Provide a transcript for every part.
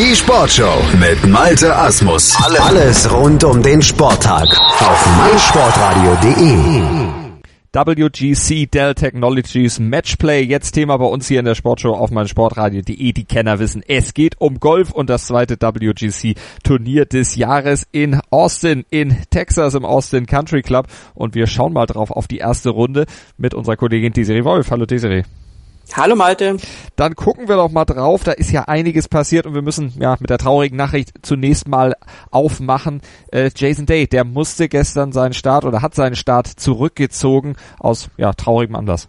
Die Sportshow mit Malte Asmus. Alles rund um den Sporttag auf meinsportradio.de. WGC Dell Technologies Matchplay, jetzt Thema bei uns hier in der Sportshow auf meinsportradio.de. Die Kenner wissen, es geht um Golf und das zweite WGC Turnier des Jahres in Austin, in Texas, im Austin Country Club. Und wir schauen mal drauf auf die erste Runde mit unserer Kollegin Desiree Wolf. Hallo Desiree. Hallo Malte. Dann gucken wir doch mal drauf, da ist ja einiges passiert und wir müssen ja mit der traurigen Nachricht zunächst mal aufmachen. Jason Day, der musste gestern seinen Start oder hat seinen Start zurückgezogen aus traurigem Anlass.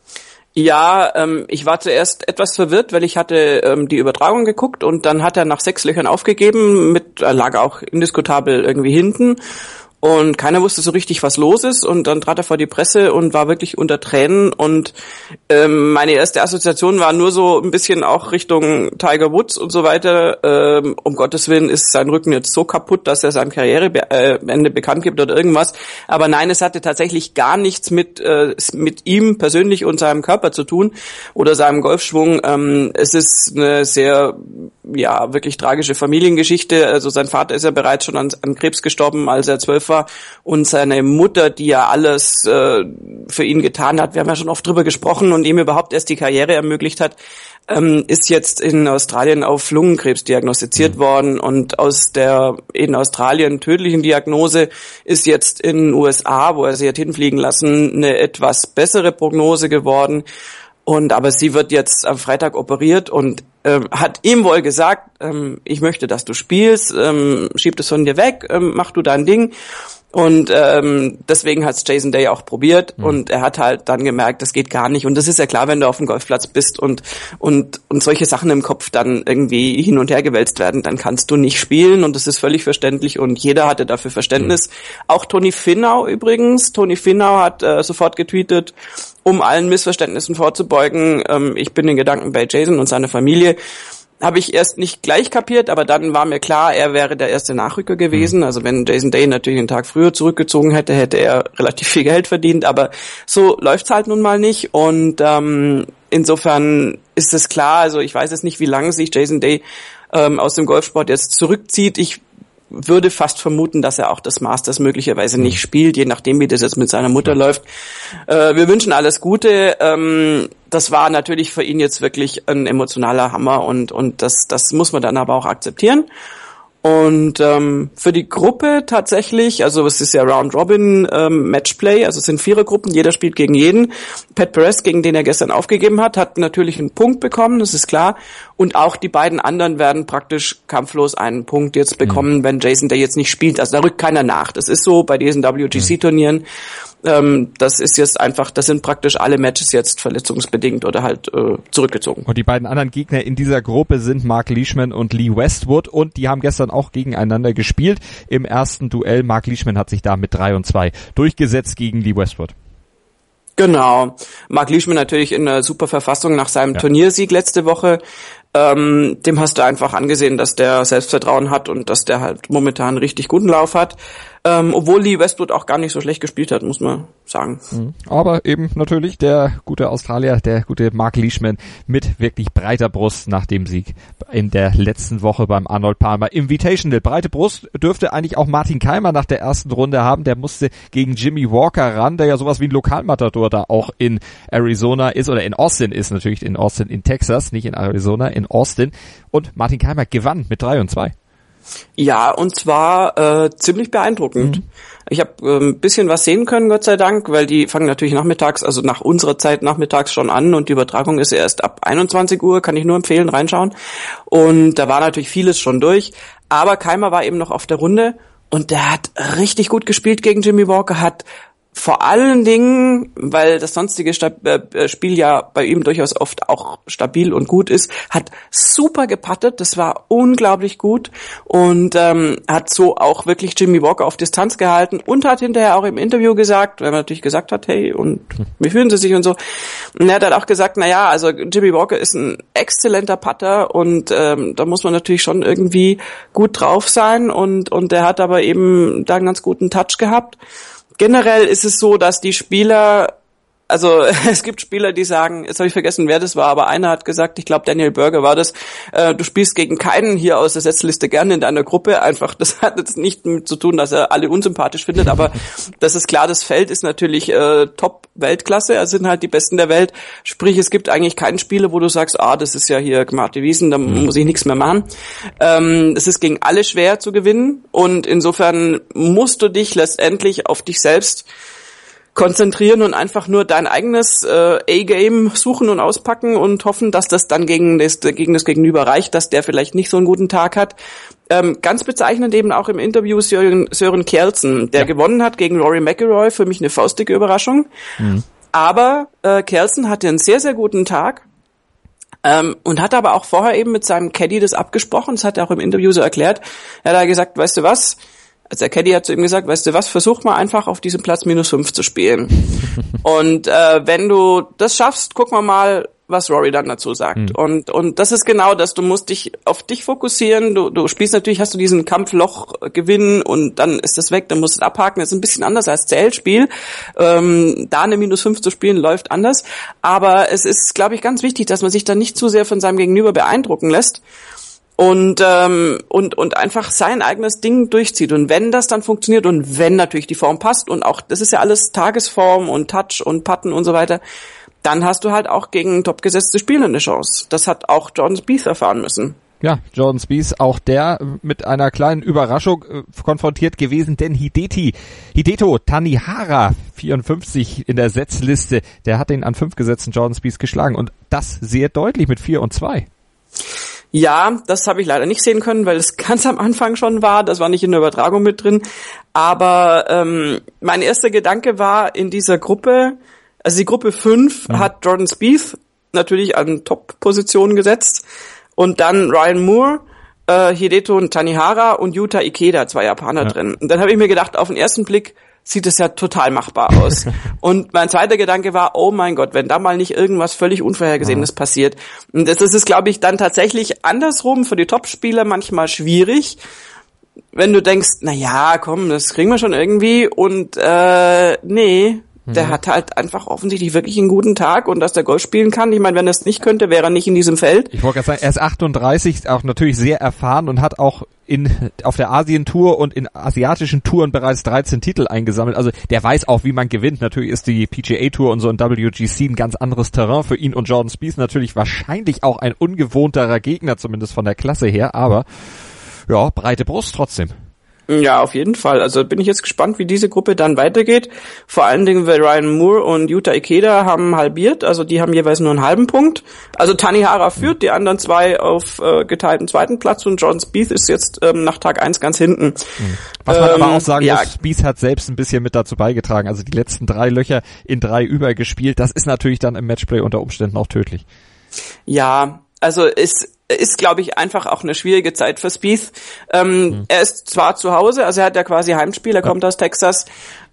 Ja, ich war zuerst etwas verwirrt, weil ich hatte die Übertragung geguckt und dann hat er nach 6 Löchern aufgegeben, lag auch indiskutabel irgendwie hinten. Und keiner wusste so richtig, was los ist. Und dann trat er vor die Presse und war wirklich unter Tränen. Und meine erste Assoziation war nur so ein bisschen auch Richtung Tiger Woods und so weiter. Um Gottes Willen ist sein Rücken jetzt so kaputt, dass er sein Karriereende bekannt gibt oder irgendwas. Aber nein, es hatte tatsächlich gar nichts mit ihm persönlich und seinem Körper zu tun oder seinem Golfschwung. Es ist eine sehr, wirklich tragische Familiengeschichte. Also sein Vater ist ja bereits schon an Krebs gestorben, als er 12 war. Und seine Mutter, die ja alles für ihn getan hat, wir haben ja schon oft drüber gesprochen und ihm überhaupt erst die Karriere ermöglicht hat, ist jetzt in Australien auf Lungenkrebs diagnostiziert worden und aus der in Australien tödlichen Diagnose ist jetzt in den USA, wo er sie hat hinfliegen lassen, eine etwas bessere Prognose geworden. Aber sie wird jetzt am Freitag operiert und hat ihm wohl gesagt, ich möchte, dass du spielst, schieb das von dir weg, mach du dein Ding. Und deswegen hat's Jason Day auch probiert und er hat halt dann gemerkt, das geht gar nicht. Und das ist ja klar, wenn du auf dem Golfplatz bist und solche Sachen im Kopf dann irgendwie hin und her gewälzt werden, dann kannst du nicht spielen und das ist völlig verständlich und jeder hatte dafür Verständnis. Auch Tony Finau übrigens. Tony Finau hat sofort getweetet, um allen Missverständnissen vorzubeugen, ich bin in Gedanken bei Jason und seiner Familie. Habe ich erst nicht gleich kapiert, aber dann war mir klar, er wäre der erste Nachrücker gewesen. Also wenn Jason Day natürlich einen Tag früher zurückgezogen hätte, hätte er relativ viel Geld verdient. Aber so läuft's halt nun mal nicht. Und insofern ist es klar, also ich weiß jetzt nicht, wie lange sich Jason Day aus dem Golfsport jetzt zurückzieht. Ich würde fast vermuten, dass er auch das Masters möglicherweise nicht spielt, je nachdem, wie das jetzt mit seiner Mutter läuft. Wir wünschen alles Gute. Das war natürlich für ihn jetzt wirklich ein emotionaler Hammer und das muss man dann aber auch akzeptieren. Und für die Gruppe tatsächlich, also es ist ja Round-Robin Matchplay, also es sind 4er-Gruppen, jeder spielt gegen jeden. Pat Perez, gegen den er gestern aufgegeben hat natürlich einen Punkt bekommen, das ist klar. Und auch die beiden anderen werden praktisch kampflos einen Punkt jetzt bekommen, wenn Jason Day jetzt nicht spielt. Also da rückt keiner nach. Das ist so bei diesen WGC-Turnieren. Das ist jetzt einfach, das sind praktisch alle Matches jetzt verletzungsbedingt oder halt zurückgezogen. Und die beiden anderen Gegner in dieser Gruppe sind Mark Leishman und Lee Westwood und die haben gestern auch gegeneinander gespielt. Im ersten Duell, Mark Leishman hat sich da mit 3-2 durchgesetzt gegen Lee Westwood. Genau. Mark Leishman natürlich in einer super Verfassung nach seinem Turniersieg letzte Woche. Dem hast du einfach angesehen, dass der Selbstvertrauen hat und dass der halt momentan einen richtig guten Lauf hat. Obwohl Lee Westwood auch gar nicht so schlecht gespielt hat, muss man sagen. Aber eben natürlich der gute Australier, der gute Mark Leishman mit wirklich breiter Brust nach dem Sieg in der letzten Woche beim Arnold Palmer Invitational. Breite Brust dürfte eigentlich auch Martin Kaymer nach der ersten Runde haben. Der musste gegen Jimmy Walker ran, der ja sowas wie ein Lokalmatador da auch in Arizona ist oder in Austin ist, natürlich in Austin in Texas, nicht in Arizona, in Austin. Und Martin Kaymer gewann mit 3-2. Ja, und zwar ziemlich beeindruckend. Ich habe ein bisschen was sehen können, Gott sei Dank, weil die fangen natürlich nachmittags, also nach unserer Zeit nachmittags schon an und die Übertragung ist erst ab 21 Uhr, kann ich nur empfehlen, reinschauen. Und da war natürlich vieles schon durch, aber Kaymer war eben noch auf der Runde und der hat richtig gut gespielt gegen Jimmy Walker, hat vor allen Dingen, weil das sonstige Spiel ja bei ihm durchaus oft auch stabil und gut ist, hat super geputtet, das war unglaublich gut und hat so auch wirklich Jimmy Walker auf Distanz gehalten und hat hinterher auch im Interview gesagt, weil man natürlich gesagt hat, hey, und wie fühlen Sie sich und so. Und er hat halt auch gesagt, also Jimmy Walker ist ein exzellenter Putter und da muss man natürlich schon irgendwie gut drauf sein und er hat aber eben da einen ganz guten Touch gehabt. Generell ist es so, dass die Spieler Also es gibt Spieler, die sagen, jetzt habe ich vergessen, wer das war, aber einer hat gesagt, ich glaube Daniel Berger war das, du spielst gegen keinen hier aus der Setzliste gerne in deiner Gruppe, einfach, das hat jetzt nicht damit zu tun, dass er alle unsympathisch findet, aber das ist klar, das Feld ist natürlich Top-Weltklasse, also sind halt die Besten der Welt, sprich es gibt eigentlich keinen Spieler, wo du sagst, das ist ja hier gemachte Wiesen, da muss ich nichts mehr machen. Es ist gegen alle schwer zu gewinnen und insofern musst du dich letztendlich auf dich selbst konzentrieren und einfach nur dein eigenes A-Game suchen und auspacken und hoffen, dass das dann gegen das Gegenüber reicht, dass der vielleicht nicht so einen guten Tag hat. Ganz bezeichnend eben auch im Interview Søren Kjeldsen, der gewonnen hat gegen Rory McIlroy, für mich eine faustdicke Überraschung. Aber Kjeldsen hatte einen sehr, sehr guten Tag. Und hat aber auch vorher eben mit seinem Caddy das abgesprochen, das hat er auch im Interview so erklärt. Er hat da gesagt, weißt du was, also der Caddy hat zu ihm gesagt, weißt du was, versuch mal einfach auf diesem Platz -5 zu spielen. Und wenn du das schaffst, gucken wir mal, was Rory dann dazu sagt. Und das ist genau das, du musst dich auf dich fokussieren, du spielst natürlich, hast du diesen Kampfloch gewinnen und dann ist das weg, dann musst du es abhaken, das ist ein bisschen anders als Zählspiel. Da eine -5 zu spielen, läuft anders. Aber es ist, glaube ich, ganz wichtig, dass man sich dann nicht zu sehr von seinem Gegenüber beeindrucken lässt. Und einfach sein eigenes Ding durchzieht. Und wenn das dann funktioniert und wenn natürlich die Form passt und auch, das ist ja alles Tagesform und Touch und Putten und so weiter, dann hast du halt auch gegen topgesetzte Spieler eine Chance. Das hat auch Jordan Spieth erfahren müssen. Ja, Jordan Spieth, auch der mit einer kleinen Überraschung konfrontiert gewesen, denn Hideto Tanihara, 54 in der Setzliste, der hat den an 5 gesetzten Jordan Spieth geschlagen und das sehr deutlich mit 4-2. Ja, das habe ich leider nicht sehen können, weil es ganz am Anfang schon war. Das war nicht in der Übertragung mit drin. Aber mein erster Gedanke war in dieser Gruppe, also die Gruppe 5 hat Jordan Spieth natürlich an Top-Positionen gesetzt. Und dann Ryan Moore, Hideto Tanihara und Yuta Ikeda, 2 Japaner drin. Und dann habe ich mir gedacht, auf den ersten Blick sieht es ja total machbar aus. Und mein zweiter Gedanke war, oh mein Gott, wenn da mal nicht irgendwas völlig Unvorhergesehenes passiert. Und das ist, glaube ich, dann tatsächlich andersrum für die Topspieler manchmal schwierig, wenn du denkst, na ja, komm, das kriegen wir schon irgendwie. Und nee, der hat halt einfach offensichtlich wirklich einen guten Tag und dass der Golf spielen kann. Ich meine, wenn er es nicht könnte, wäre er nicht in diesem Feld. Ich wollte gerade sagen, er ist 38, auch natürlich sehr erfahren und hat auch auf der Asien-Tour und in asiatischen Touren bereits 13 Titel eingesammelt. Also der weiß auch, wie man gewinnt. Natürlich ist die PGA-Tour und so ein WGC ein ganz anderes Terrain für ihn und Jordan Spieth natürlich wahrscheinlich auch ein ungewohnterer Gegner, zumindest von der Klasse her. Aber ja, breite Brust trotzdem. Ja, auf jeden Fall. Also bin ich jetzt gespannt, wie diese Gruppe dann weitergeht. Vor allen Dingen, weil Ryan Moore und Yuta Ikeda haben halbiert, also die haben jeweils nur einen halben Punkt. Also Tanihara führt, die anderen 2 auf geteilten 2. Platz und Jordan Spieth ist jetzt nach Tag 1 ganz hinten. Was man aber auch sagen muss, Spieth hat selbst ein bisschen mit dazu beigetragen. Also die letzten 3 Löcher in 3 übergespielt. Das ist natürlich dann im Matchplay unter Umständen auch tödlich. Ja, also ist, glaube ich, einfach auch eine schwierige Zeit für Spieth. Er ist zwar zu Hause, also er hat ja quasi Heimspiel, er kommt aus Texas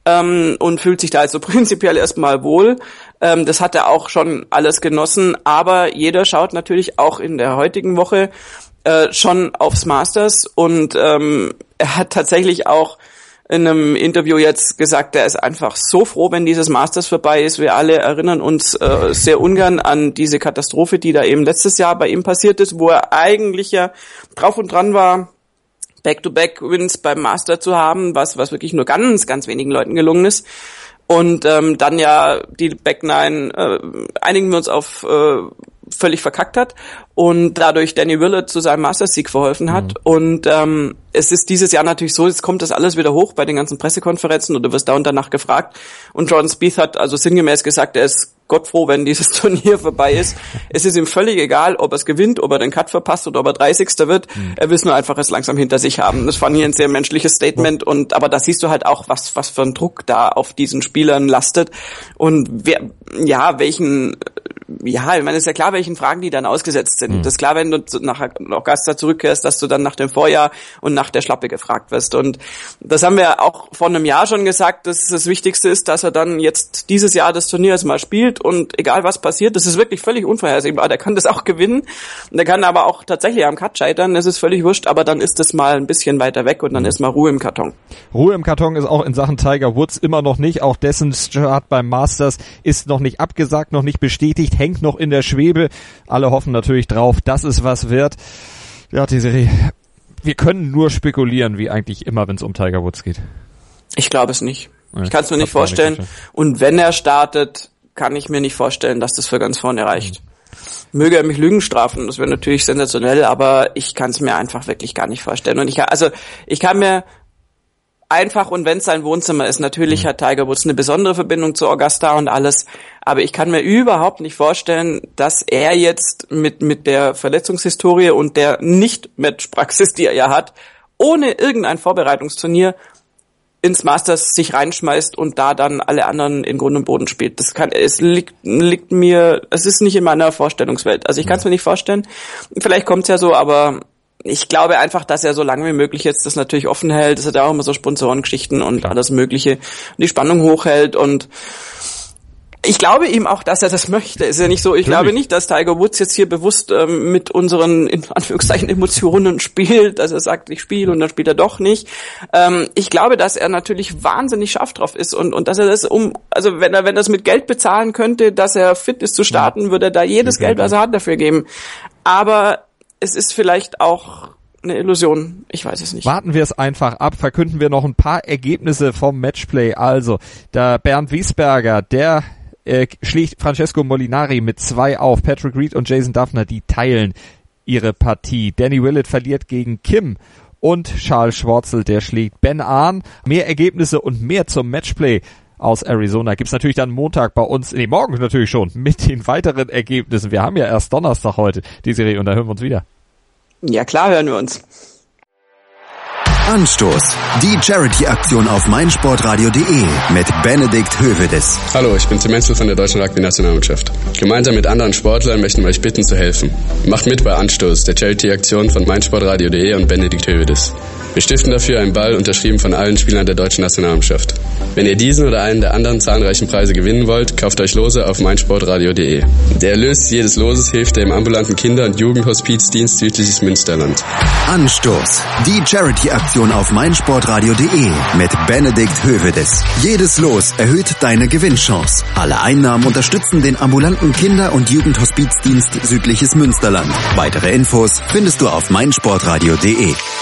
und fühlt sich da also prinzipiell erstmal wohl. Das hat er auch schon alles genossen, aber jeder schaut natürlich auch in der heutigen Woche schon aufs Masters und er hat tatsächlich auch in einem Interview jetzt gesagt, er ist einfach so froh, wenn dieses Masters vorbei ist. Wir alle erinnern uns sehr ungern an diese Katastrophe, die da eben letztes Jahr bei ihm passiert ist, wo er eigentlich ja drauf und dran war, Back-to-Back-Wins beim Master zu haben, was wirklich nur ganz, ganz wenigen Leuten gelungen ist. Und dann ja die Back 9, einigen wir uns auf völlig verkackt hat und dadurch Danny Willett zu seinem Masters-Sieg verholfen hat. Und es ist dieses Jahr natürlich so, jetzt kommt das alles wieder hoch bei den ganzen Pressekonferenzen und du wirst da und danach gefragt. Und Jordan Spieth hat also sinngemäß gesagt, er ist gottfroh, wenn dieses Turnier vorbei ist. Es ist ihm völlig egal, ob er es gewinnt, ob er den Cut verpasst oder ob er 30. wird. Er will es nur einfach es langsam hinter sich haben. Das fand ich ein sehr menschliches Statement. Aber da siehst du halt auch, was für ein Druck da auf diesen Spielern lastet und welchen ja, ich meine, ist ja klar, welchen Fragen die dann ausgesetzt sind. Das ist klar, wenn du nach Augusta zurückkehrst, dass du dann nach dem Vorjahr und nach der Schlappe gefragt wirst. Und das haben wir auch vor einem Jahr schon gesagt, dass das Wichtigste ist, dass er dann jetzt dieses Jahr das Turnier erstmal spielt und egal was passiert, das ist wirklich völlig unvorhersehbar. Der kann das auch gewinnen, der kann aber auch tatsächlich am Cut scheitern, das ist völlig wurscht, aber dann ist das mal ein bisschen weiter weg und dann ist mal Ruhe im Karton. Ruhe im Karton ist auch in Sachen Tiger Woods immer noch nicht, auch dessen Start beim Masters ist noch nicht abgesagt, noch nicht bestätigt, hängt noch in der Schwebe. Alle hoffen natürlich drauf, dass es was wird. Ja, wir können nur spekulieren, wie eigentlich immer, wenn es um Tiger Woods geht. Ich glaube es nicht. Ich kann es mir nicht vorstellen. Und wenn er startet, kann ich mir nicht vorstellen, dass das für ganz vorne reicht. Möge er mich Lügen strafen, das wäre natürlich sensationell, aber ich kann es mir einfach wirklich gar nicht vorstellen. Und ich kann mir einfach, und wenn es sein Wohnzimmer ist, natürlich hat Tiger Woods eine besondere Verbindung zu Augusta und alles, aber ich kann mir überhaupt nicht vorstellen, dass er jetzt mit der Verletzungshistorie und der Nicht-Matchpraxis, die er ja hat, ohne irgendein Vorbereitungsturnier ins Masters sich reinschmeißt und da dann alle anderen in Grund und Boden spielt. Es ist nicht in meiner Vorstellungswelt. Also ich kann es mir nicht vorstellen. Vielleicht kommt es ja so, aber ich glaube einfach, dass er so lange wie möglich jetzt das natürlich offen hält. Das hat ja auch immer so Sponsorengeschichten und alles Mögliche. Und die Spannung hochhält und ich glaube ihm auch, dass er das möchte. Ist ja nicht so, ich glaube nicht, dass Tiger Woods jetzt hier bewusst mit unseren, in Anführungszeichen, Emotionen spielt, dass er sagt, ich spiele und dann spielt er doch nicht. Ich glaube, dass er natürlich wahnsinnig scharf drauf ist und dass er das wenn er das mit Geld bezahlen könnte, dass er fit ist zu starten, würde er da jedes Geld, was er hat, dafür geben. Aber es ist vielleicht auch eine Illusion, ich weiß es nicht. Warten wir es einfach ab, verkünden wir noch ein paar Ergebnisse vom Matchplay. Also, der Bernd Wiesberger, der schlägt Francesco Molinari mit 2 auf. Patrick Reed und Jason Dufner, die teilen ihre Partie. Danny Willett verliert gegen Kim und Charles Schwarzel, der schlägt Ben Ahn. Mehr Ergebnisse und mehr zum Matchplay aus Arizona gibt's natürlich dann Montag bei uns, morgen natürlich schon, mit den weiteren Ergebnissen. Wir haben ja erst Donnerstag heute die Serie und da hören wir uns wieder. Ja klar, hören wir uns. Anstoß. Die Charity-Aktion auf meinsportradio.de mit Benedikt Hövedes. Hallo, ich bin Tim Menzel von der Deutschen Rugby-Nationalmannschaft. Gemeinsam mit anderen Sportlern möchten wir euch bitten zu helfen. Macht mit bei Anstoß, der Charity-Aktion von meinsportradio.de und Benedikt Hövedes. Wir stiften dafür einen Ball, unterschrieben von allen Spielern der Deutschen Nationalmannschaft. Wenn ihr diesen oder einen der anderen zahlreichen Preise gewinnen wollt, kauft euch Lose auf meinsportradio.de. Der Erlös jedes Loses hilft dem ambulanten Kinder- und Jugendhospizdienst Südliches Münsterland. Anstoß. Die Charity-Aktion auf meinsportradio.de mit Benedikt Hövedes. Jedes Los erhöht deine Gewinnchance. Alle Einnahmen unterstützen den ambulanten Kinder- und Jugendhospizdienst Südliches Münsterland. Weitere Infos findest du auf meinsportradio.de.